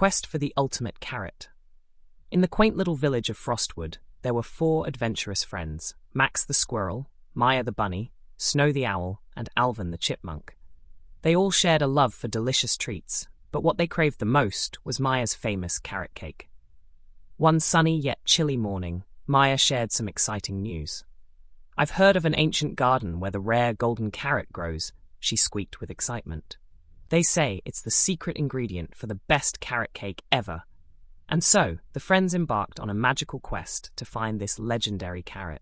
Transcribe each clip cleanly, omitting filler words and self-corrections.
quest for the ultimate carrot. In the quaint little village of Frostwood, there were 4 adventurous friends: Max the squirrel, Maya the bunny, Snow the owl, and Alvin the chipmunk. They all shared a love for delicious treats, but what they craved the most was Maya's famous carrot cake. One sunny yet chilly morning, Maya shared some exciting news. "I've heard of an ancient garden where the rare golden carrot grows," she squeaked with excitement. "They say it's the secret ingredient for the best carrot cake ever." And so, the friends embarked on a magical quest to find this legendary carrot.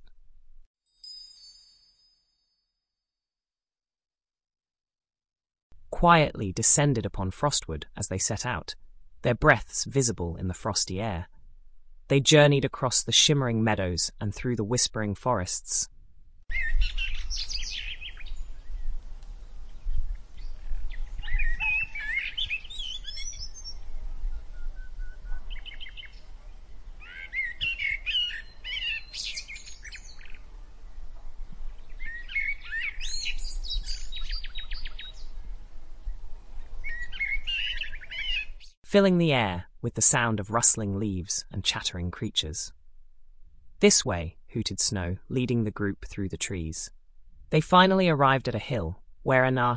Quietly descended upon Frostwood as they set out, their breaths visible in the frosty air. They journeyed across the shimmering meadows and through the whispering forests. Filling the air with the sound of rustling leaves and chattering creatures. "This way," hooted Snow, leading the group through the trees. They finally arrived at a hill where an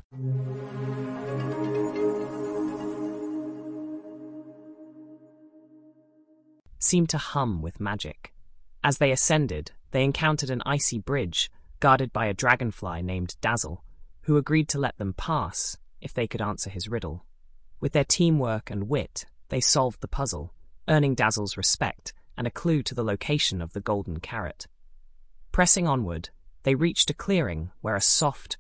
seemed to hum with magic. As they ascended, they encountered an icy bridge guarded by a dragonfly named Dazzle, who agreed to let them pass if they could answer his riddle. With their teamwork and wit, they solved the puzzle, earning Dazzle's respect and a clue to the location of the golden carrot. Pressing onward, they reached a clearing where a soft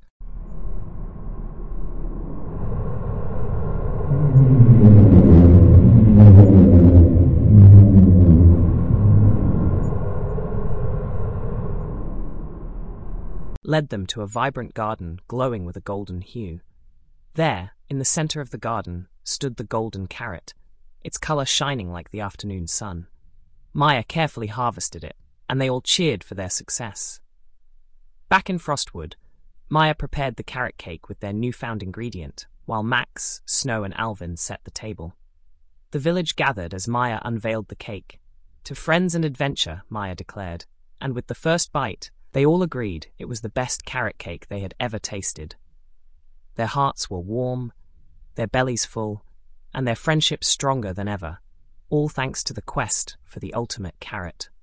led them to a vibrant garden glowing with a golden hue. There, in the center of the garden, stood the golden carrot, its color shining like the afternoon sun. Maya carefully harvested it, and they all cheered for their success. Back in Frostwood, Maya prepared the carrot cake with their newfound ingredient, while Max, Snow, and Alvin set the table. The village gathered as Maya unveiled the cake. "To friends and adventure," Maya declared, and with the first bite, they all agreed it was the best carrot cake they had ever tasted. Their hearts were warm, their bellies full, and their friendships stronger than ever, all thanks to the quest for the ultimate carrot.